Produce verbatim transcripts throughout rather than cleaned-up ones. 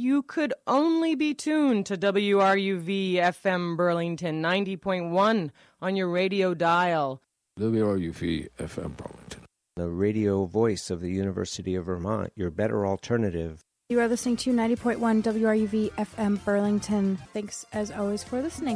you could only be tuned to W R U V F M Burlington ninety point one on your radio dial. W R U V F M Burlington, the radio voice of the University of Vermont, your better alternative. You are listening to ninety point one W R U V F M Burlington. Thanks, as always, for listening.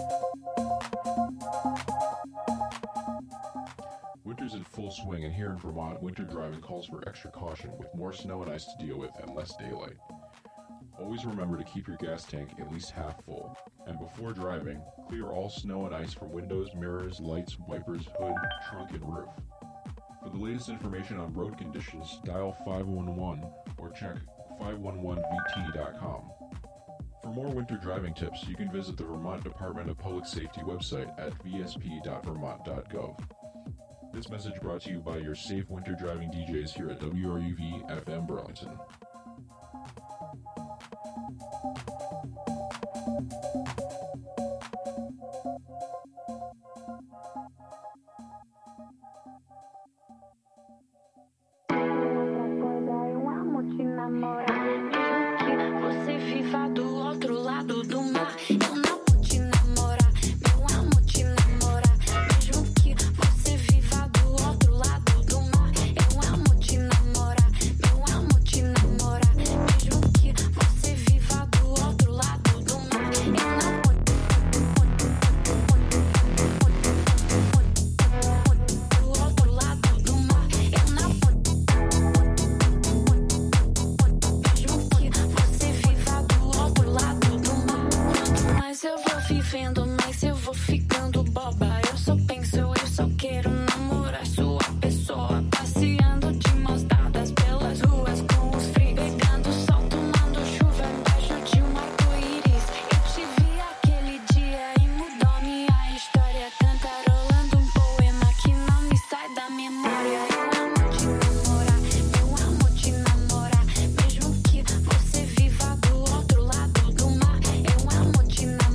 Winter's in full swing, and here in Vermont, winter driving calls for extra caution with more snow and ice to deal with and less daylight. Always remember to keep your gas tank at least half full. And before driving, clear all snow and ice from windows, mirrors, lights, wipers, hood, trunk, and roof. For the latest information on road conditions, dial five one one or check five one one V T dot com. For more winter driving tips, you can visit the Vermont Department of Public Safety website at v s p dot vermont dot gov. This message brought to you by your safe winter driving D Js here at W R U V F M Burlington. Você viva do outro lado do mar. Eu não vou te namorar, meu amor, te namorar. Mesmo que você viva do outro lado do mar. Eu amo te namorar, meu amor, te namorar. Mesmo que você viva do outro lado do mar. Eu não vou do outro lado do mar. Eu não vou. Eu vou vivendo, mas eu vou ficando boba. Eu só penso, eu só quero namorar sua pessoa. Passeando de mãos dadas pelas ruas com os frios. Pegando sol, tomando chuva embaixo de um arco-íris. Eu te vi aquele dia e mudou minha história. Cantarolando um poema que não me sai da memória. Eu amo te namorar, eu amo te namorar. Mesmo que você viva do outro lado do mar. Eu amo te namorar.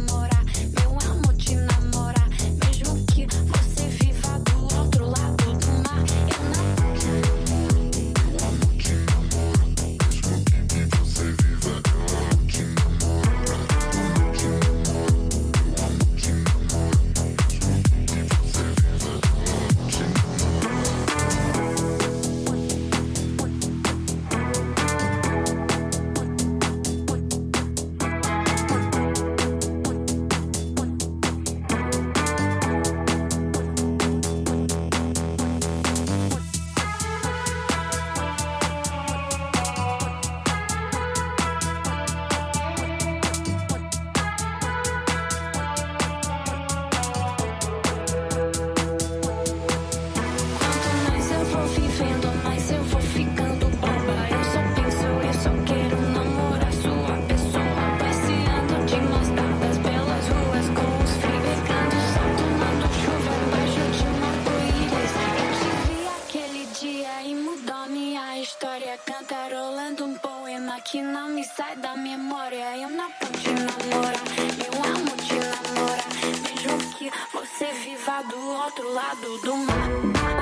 Cantarolando um poema que não me sai da memória. Eu não vou te namorar, eu amo te namorar. Mesmo que você viva do outro lado do mar.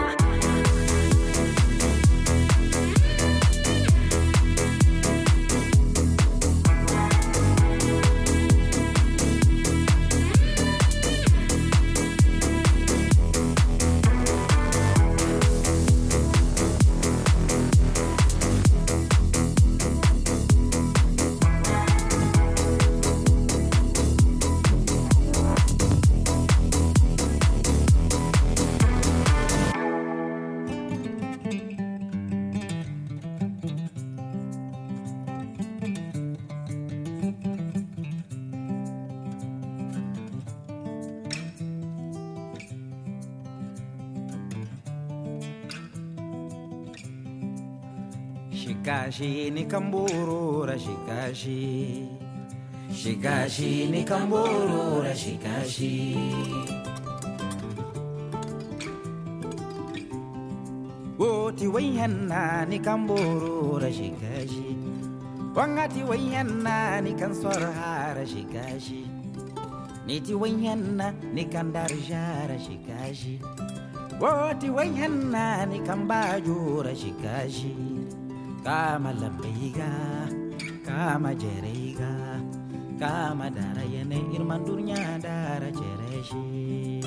Shikaji ni kamburura shikaji Shikaji ni kamburura shikaji Woti wayana ni kamburura shikaji Wangati wayana ni kanswarhara shikaji Niti wayana ni kandarjara shikaji Woti wayana ni kambajura shikaji Kama lambiga, kama jerega kama dara yene irmandurnya dara jereshi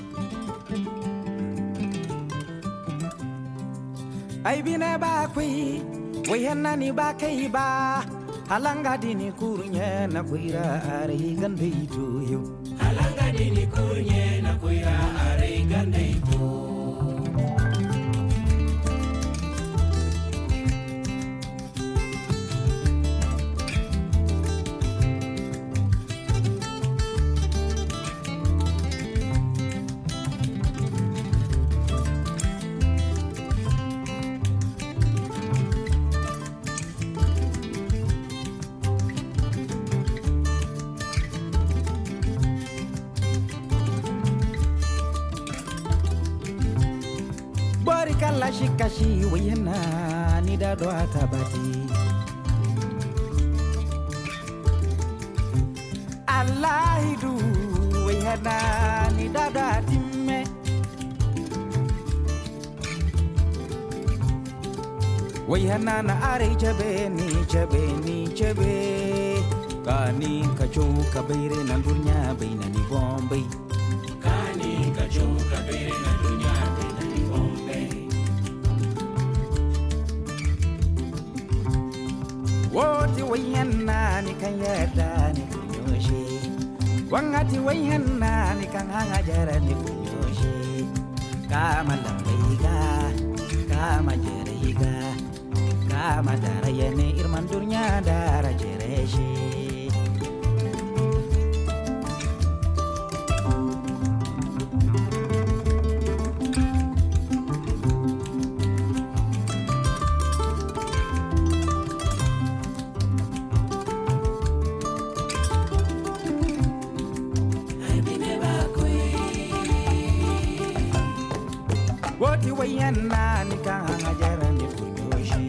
ai bine ba kui wayana ni ba kai ba halanga dini kurnya na kuira are gande itu yo halanga dini kurnya na kuira are gande itu Kashi wayana ni dado atabati Allahidu wayana ni dado atimme wayana na are chabe ni chabe ni chabe kani kacho kabire na dunya baina ni Bombay kani kacho kabire na dunya baina ni Bombay Woti wayana ni kanyada ni kunyoshi Wangati wayana ni kanganga jara ni kunyoshi Kama lambiga, kama jeriga Kama dara yene irmandurnya dara jereshi Wayana ni kanga jara ni kunyoshi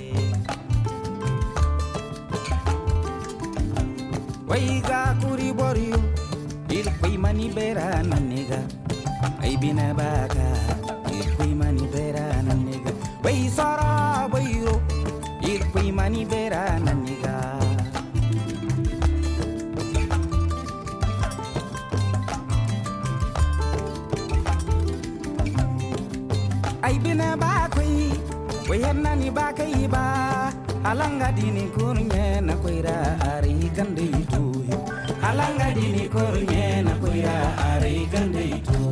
Waiga kuri borio il kui mani bera na nega ai bina baka il kui mani bera na nega Wai sara wairo il kui mani bera na nega Ai bina ba koi wayana ni ba kai ba halanga dini kurnya na koira ari gande itu halanga dini kurnya na koira ari gande itu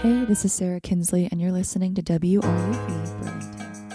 Hey, this is Sarah Kinsley, and you're listening to W R U V Burlington.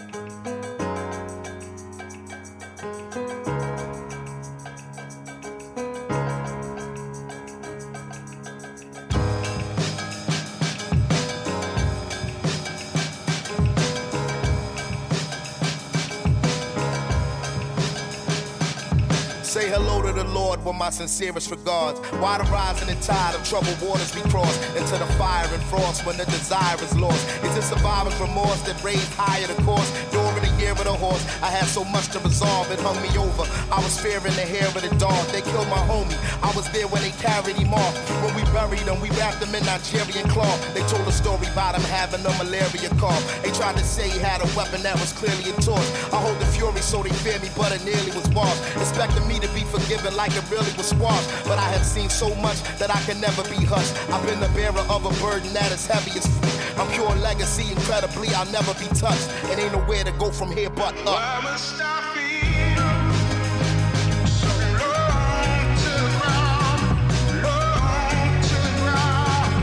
Say hello to the Lord with my sincerest regards. Why the rising and tide of troubled waters we cross into the fire and frost when the desire is lost? Is it survivor's remorse that raised higher the course? During the year of the horse, I had so much to resolve, it hung me over. I was fearing the hair of the dog. They killed my homie. I was there when they carried him off. When we buried him, we wrapped him in Nigerian cloth. They told a story about him having a malaria cough. They tried to say he had a weapon that was clearly a torch. I hold the fury so they fear me, but it nearly was washed. Expecting me to be forgiven like it really was squashed. But I have seen so much that I can never be hushed. I've been the bearer of a burden that is heavy as fruit. I'm pure legacy, incredibly, I'll never be touched. And ain't nowhere to go from here but up. Why must I feel so low to the ground, low to the ground,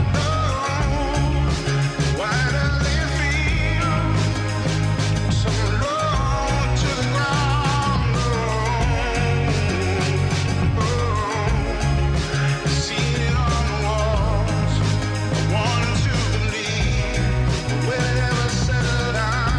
low? Why does it feel so low to the ground, low? Oh, seen it on the walls, I wanted to believe, but will it ever settle down?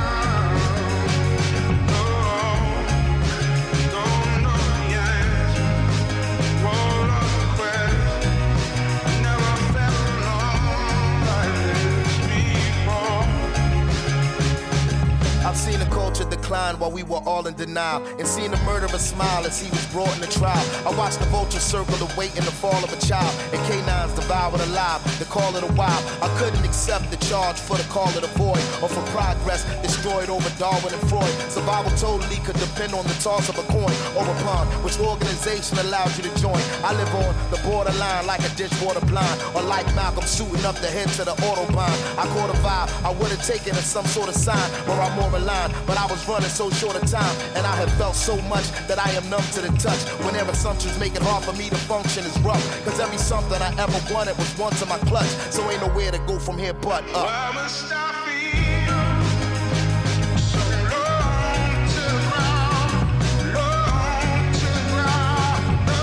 I've seen the culture decline while we were all in denial, and seen the murderer smile as he was brought in the trial. I watched the vulture circle the weight in the fall of a child, and canines devoured alive, the call of the wild. I couldn't accept the charge for the call of the void, or for progress destroyed over Darwin and Freud. Survival totally could depend on the toss of a coin or a pawn, which organization allowed you to join. I live on the borderline like a dishwater blind, or like Malcolm suiting up the head to the Autobahn. I caught a vibe, I would have taken it as some sort of sign, where I'm more aligned, but I was running so short of time, and I have felt so much that I am numb to the touch. Whenever assumptions make it hard for me to function is rough, cause every something I ever wanted was once in my clutch, so ain't nowhere to go from here but up. Why must I feel so low to the ground, low to the ground,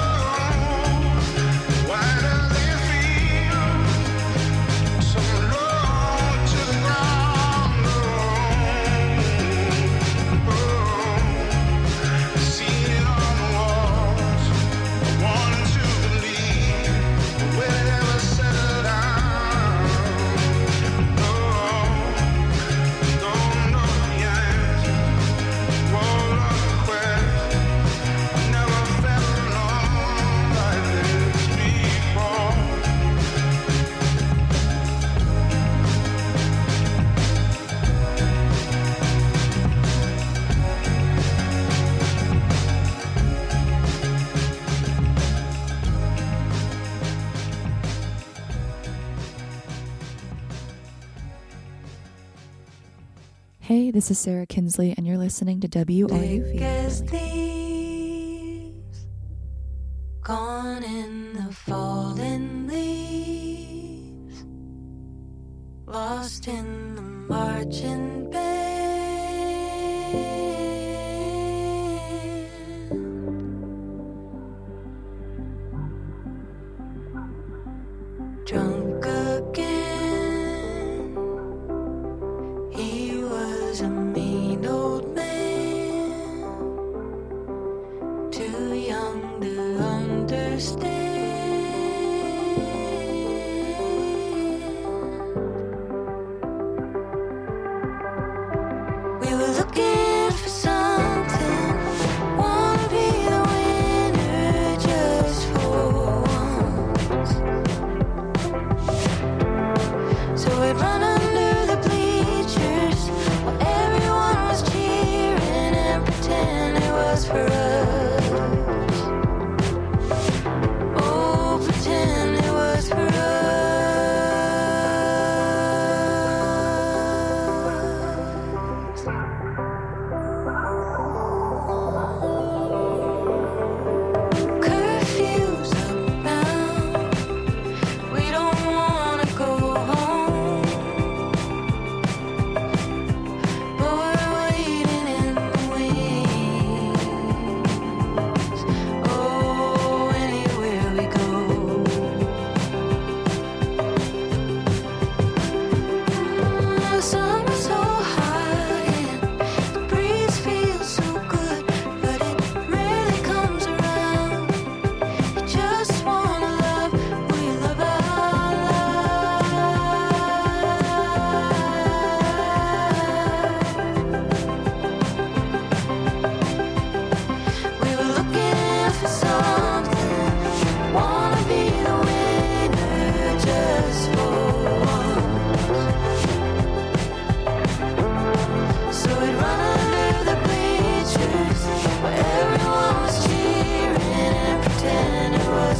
low? Why does it feel so low to the ground, low? Oh, seen it on the walls, I wanted to believe, but will it ever settle down? No, don't know the answer. Won't know the question. I never felt alone like this before. Hey, this is Sarah Kinsley, and you're listening to W R U V. Thick as thieves, gone in the fallen leaves, lost in the marching band. Drunk again, he was a mean old man, too young to understand.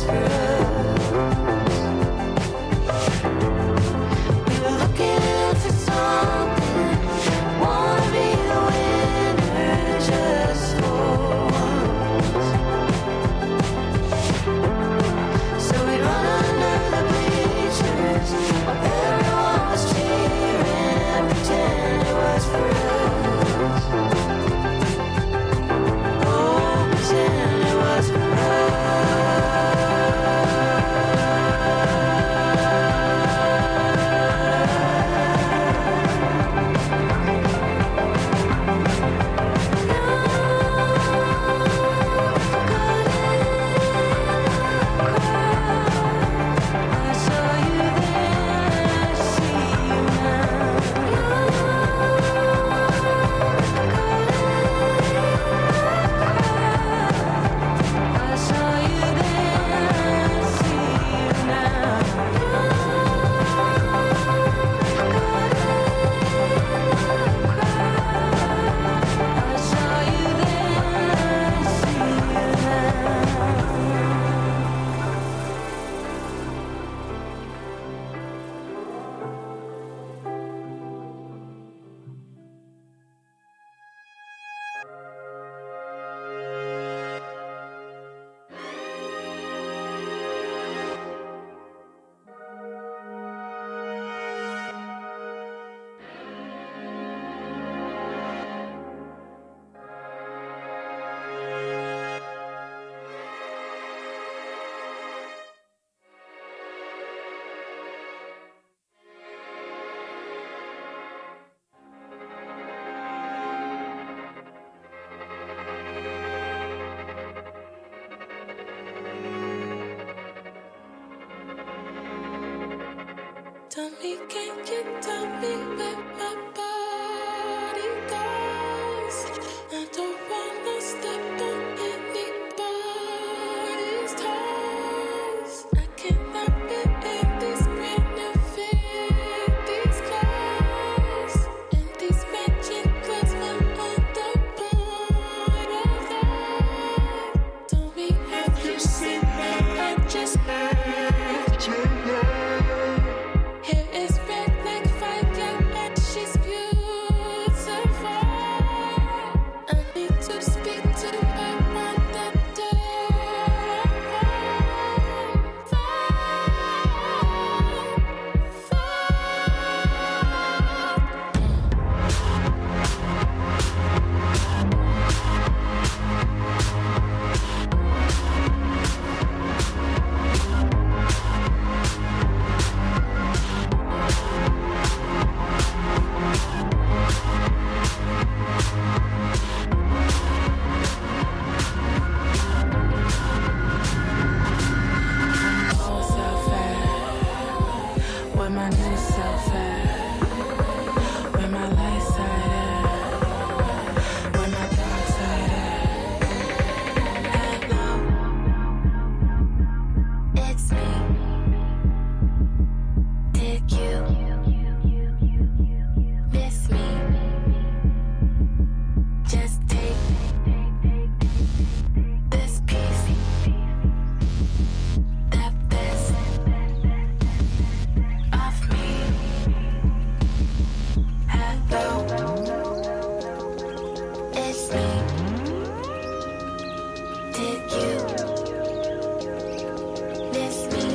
Tell me, can you tell me where my body goes? I don't wanna step on anybody's toes. I cannot fit in these renovated clothes, and these matching clothes were on the point of that. Tell me, have you seen that? I just heard you know. Hair is red like fire and she's beautiful. I need to speak to her on the telephone. Where my new self at? Where my light side at? Where my dark side at? Hello, it's me. Did you miss me? Just take this piece, that best of me. Hello, it's me. Did you miss me?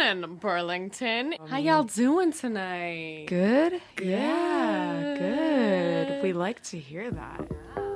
morning, Burlington. How y'all doing tonight? Good? Good. Yeah, good. We like to hear that.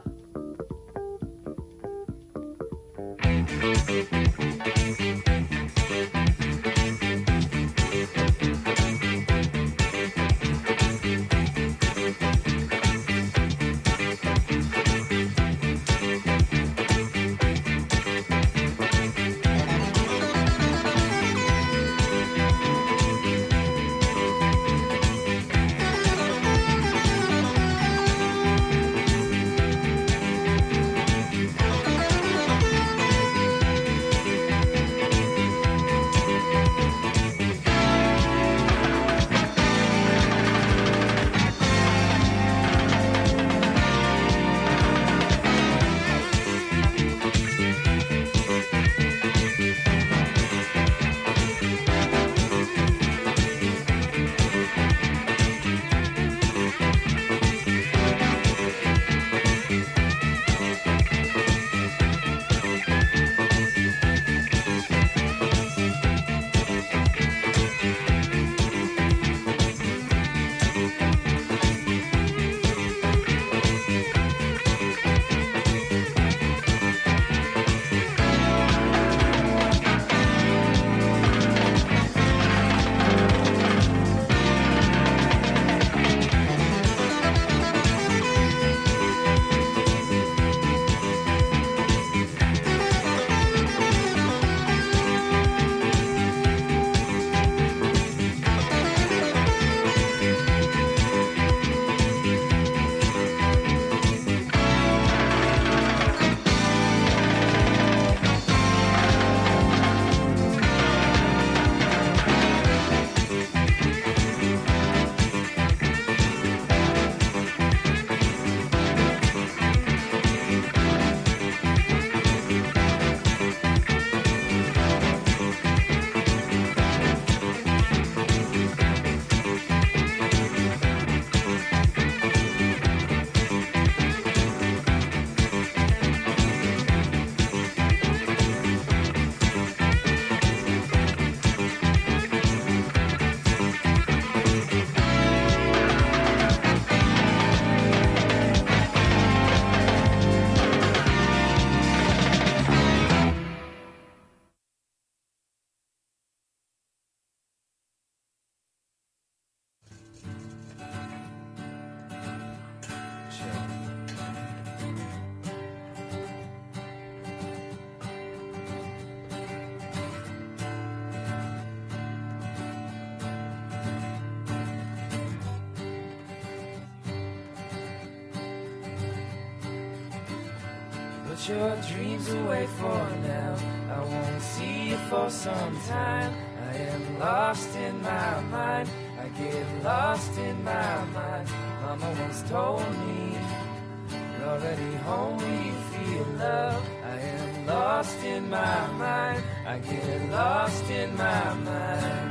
Put your dreams away for now. I won't see you for some time. I am lost in my mind. I get lost in my mind. Mama once told me, you're already home when you feel love. I am lost in my mind. I get lost in my mind.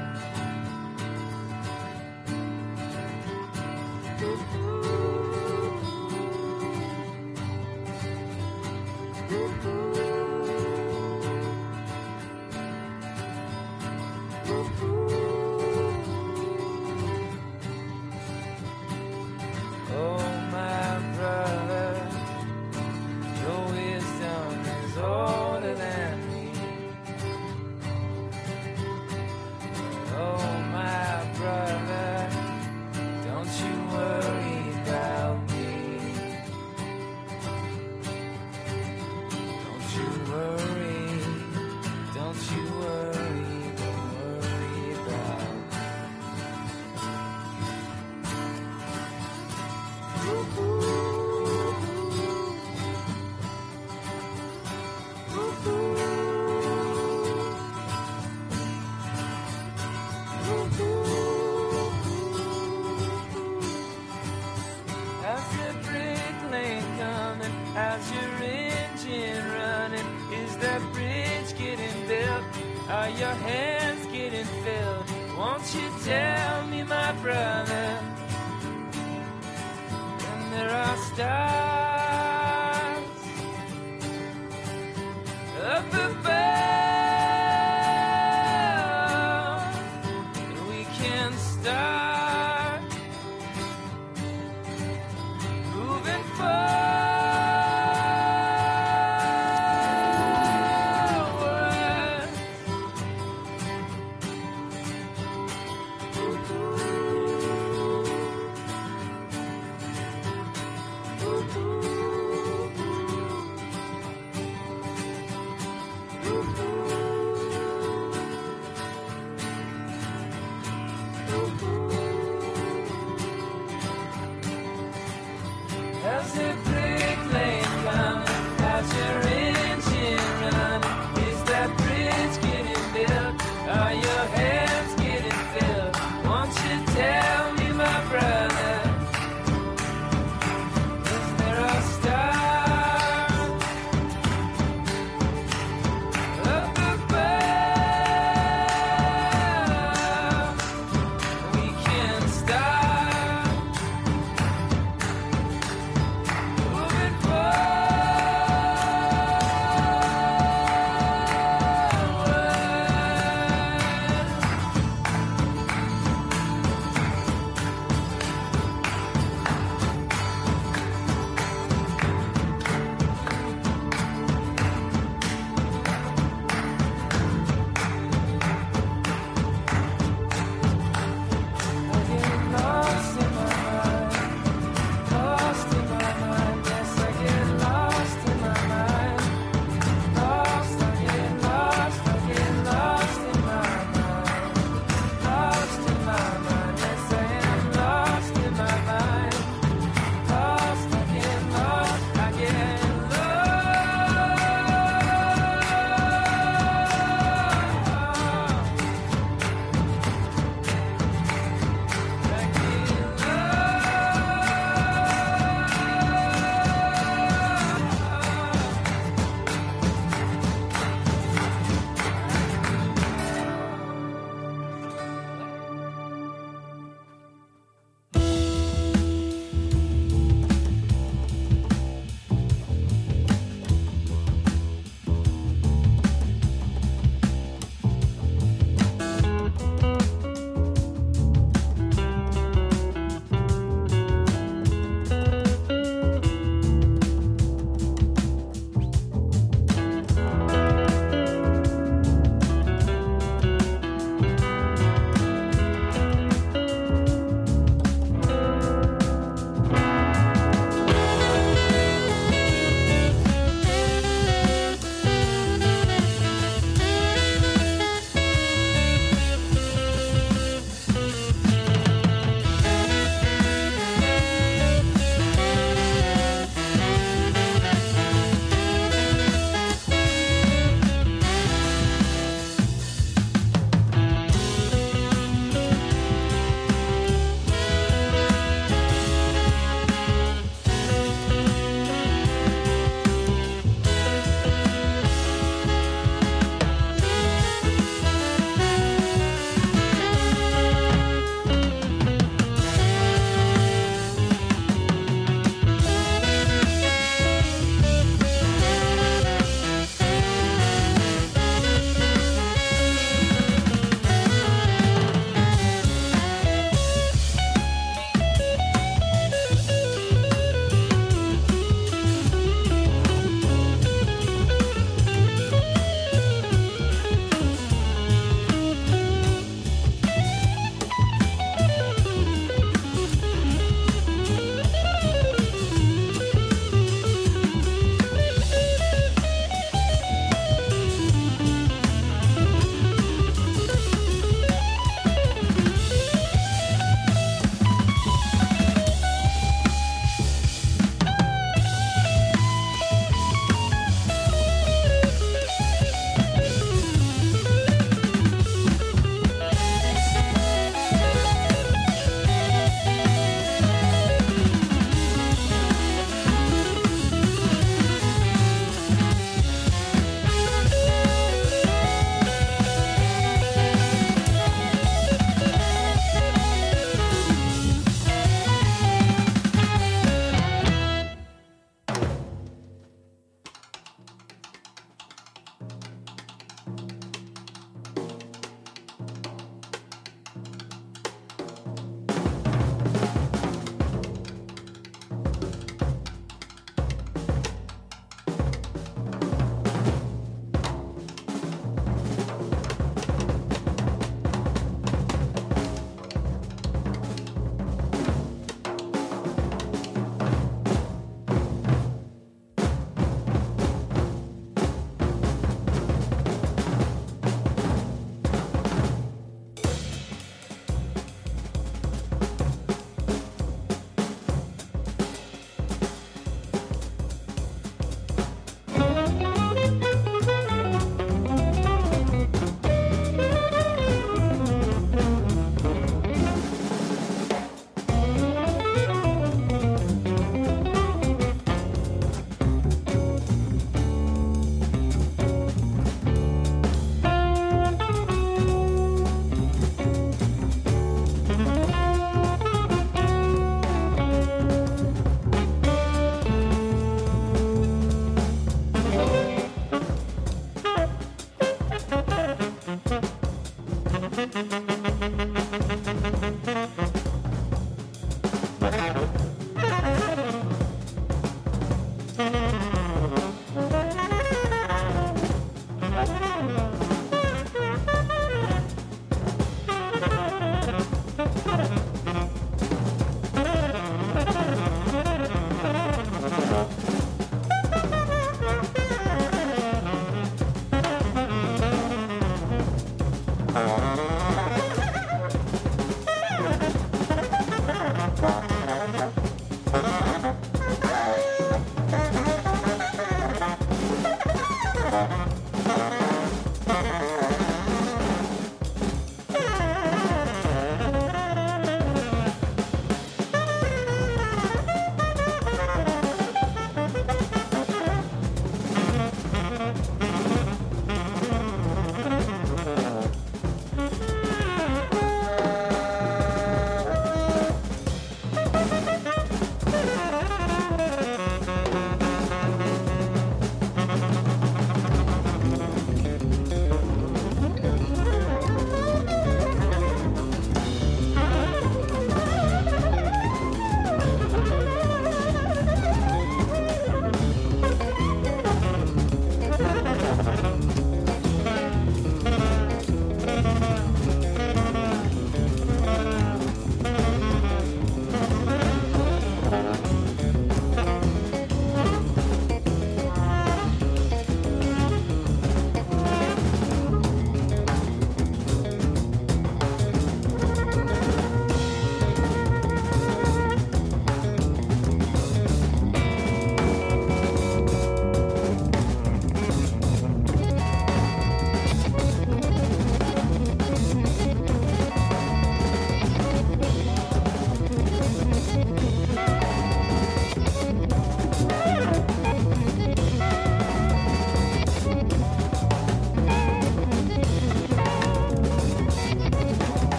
Your hands getting filled. Won't you tell me, my brother? And there are stars up above. start moving forward. As the brick lane coming, out your engine running. Is that bridge getting built? Are your hands getting filled? Won't you tell me, my brother, is there a star up above? We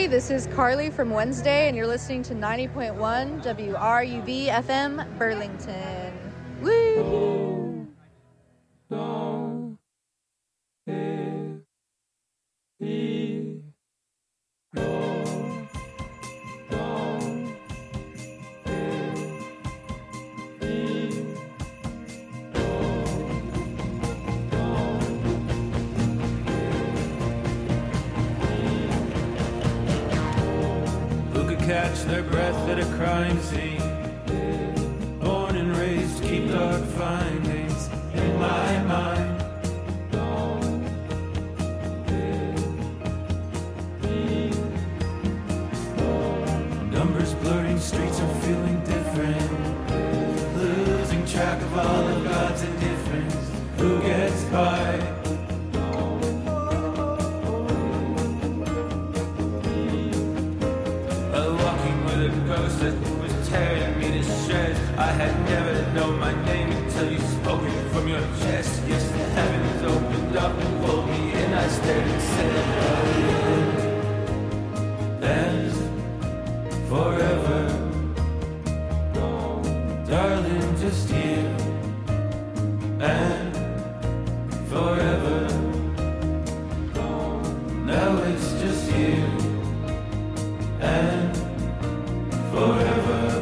This is Carly from Wednesday, and you're listening to ninety point one W R U V F M Burlington. Woo! Catch their breath at a crime scene. Born and raised, keep dark findings in my mind. Numbers blurring, streets are feeling different. Losing track of all of God's indifference. Who gets by? That was tearing me to shreds. I had never known my name until you spoke it from your chest. Yes, the heavens opened up and pulled me in. I stared and said, oh, and forever, darling, just you and forever. Now it's just you and forever.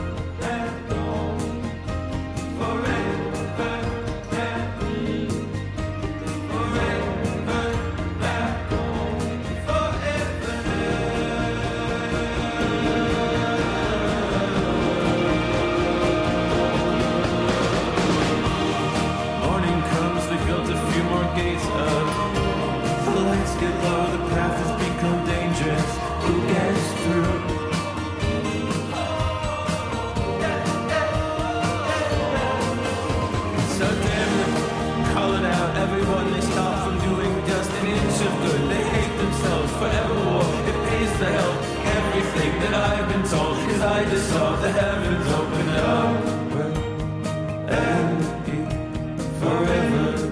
I just saw the heavens open up and be forever.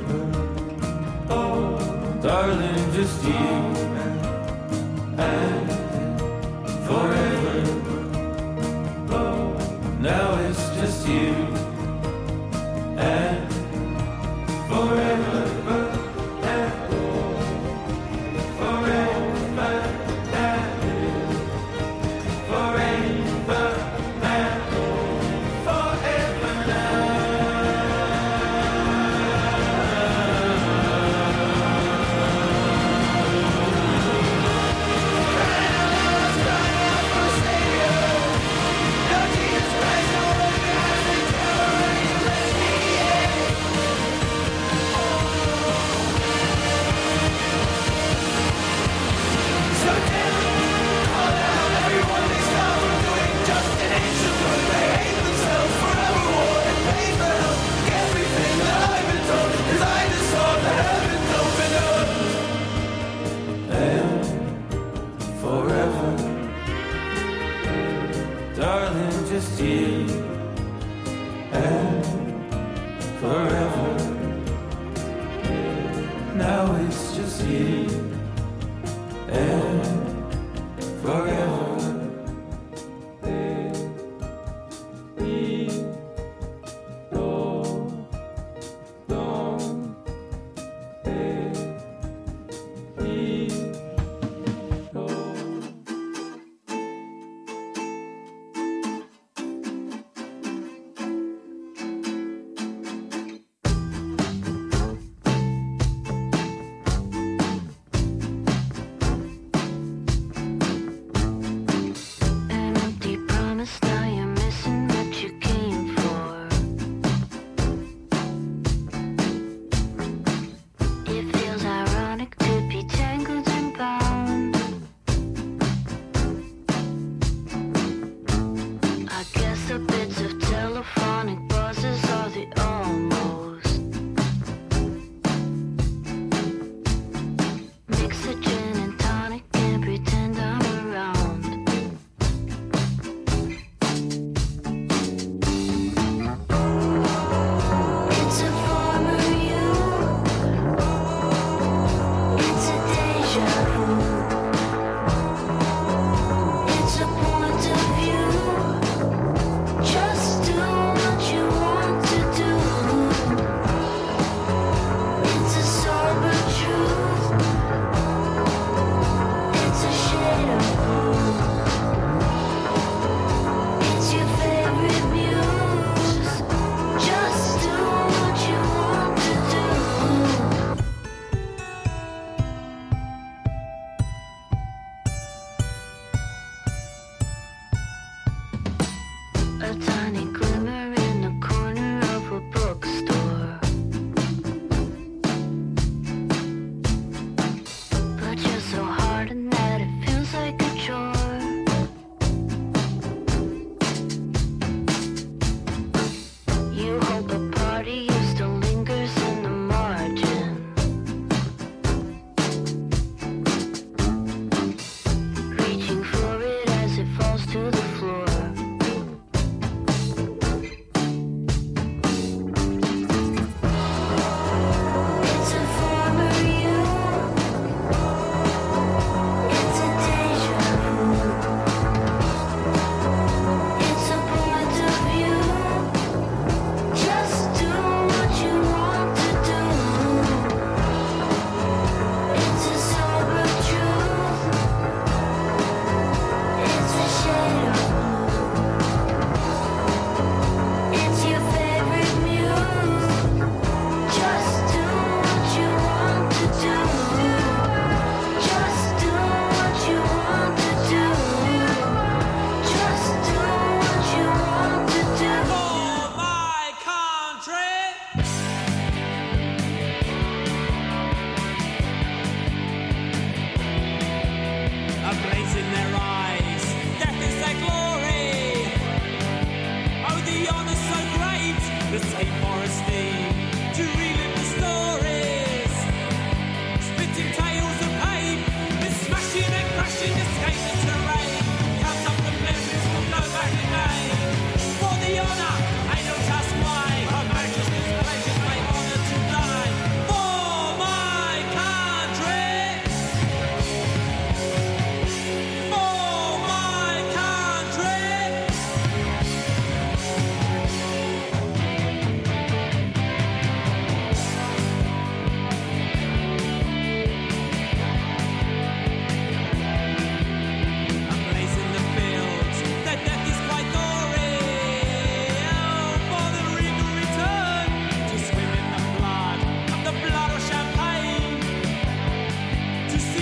Oh, darling, just you and forever. Oh, now it's just you and forever.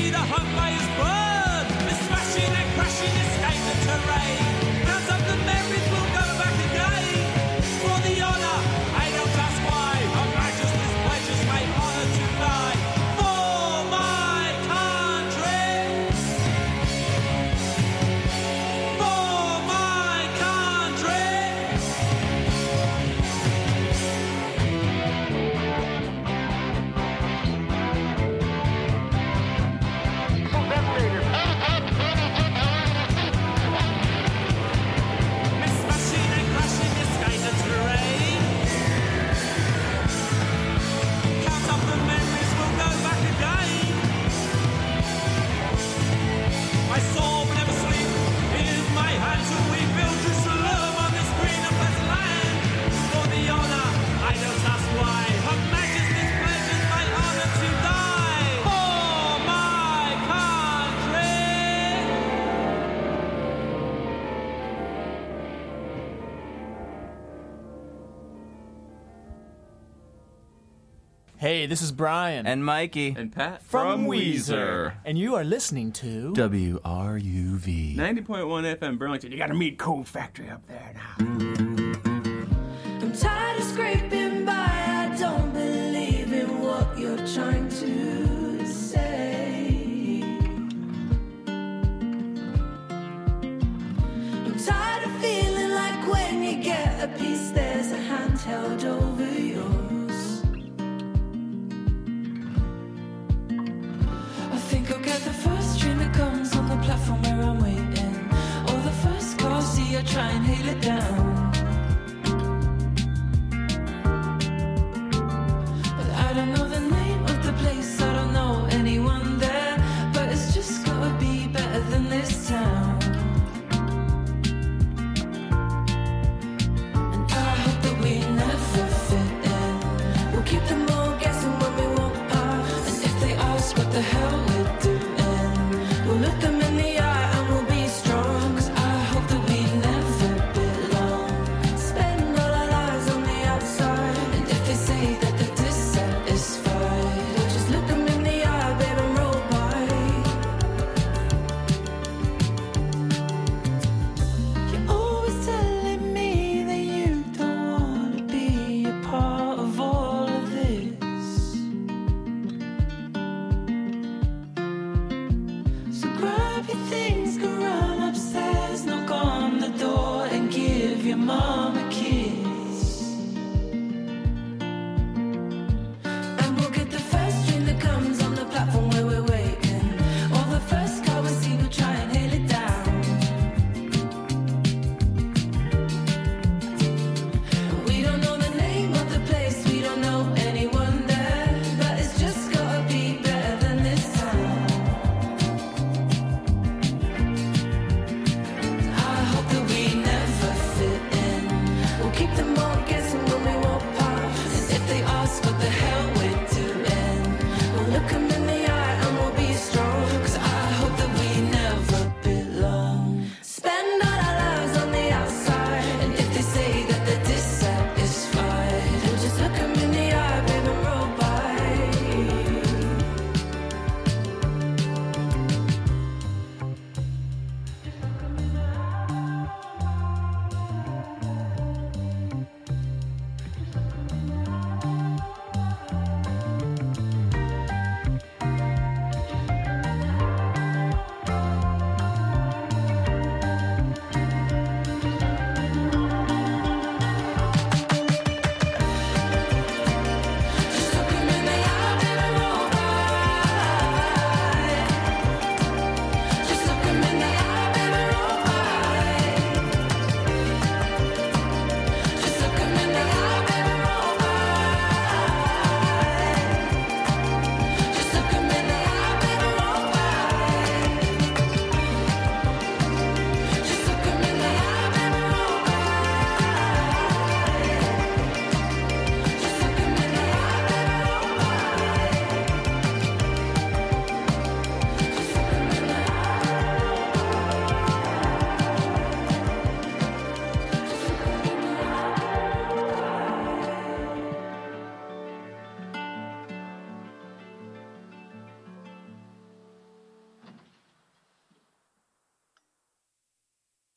see the Humvees burn. We're smashing and crashing, escape the terrain. Counts up the memories, we'll go back again. For the honour, I don't ask why. Her Majesty's pleasures may honour to die. For my country. For my country. We're smashing and crashing, escape the terrain. Count up the memories, we'll go back again. My soul will never sleep in my hands till we build Jerusalem on this green and pleasant land. For the honour, I don't ask why. Her Majesty's pleasures my honour to die. For my country. Hey, this is Brian. And Mikey. And Pat. From Weezer. And you are listening to W R U V. ninety point one F M Burlington. You gotta meet Cold Factory up there now. I'm tired of scraping by. I don't believe in what you're trying to say. I'm tired of feeling like when you get a piece, there's a hand held over yours. I think I'll get the first train that comes on the platform where I'm waiting. Or the first car, see I try and hail it down. But I don't know the name of the place, I don't know anyone there. But it's just gotta be better than this town. And I hope that we never fit in. We'll keep them all guessing when we walk past. And if they ask what the hell we're doing, we'll look them in the eye and we'll be strong. 'Cause I hope that we never belong.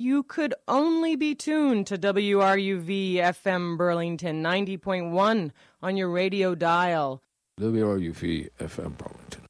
you could only be tuned to W R U V F M Burlington ninety point one on your radio dial. W R U V F M Burlington.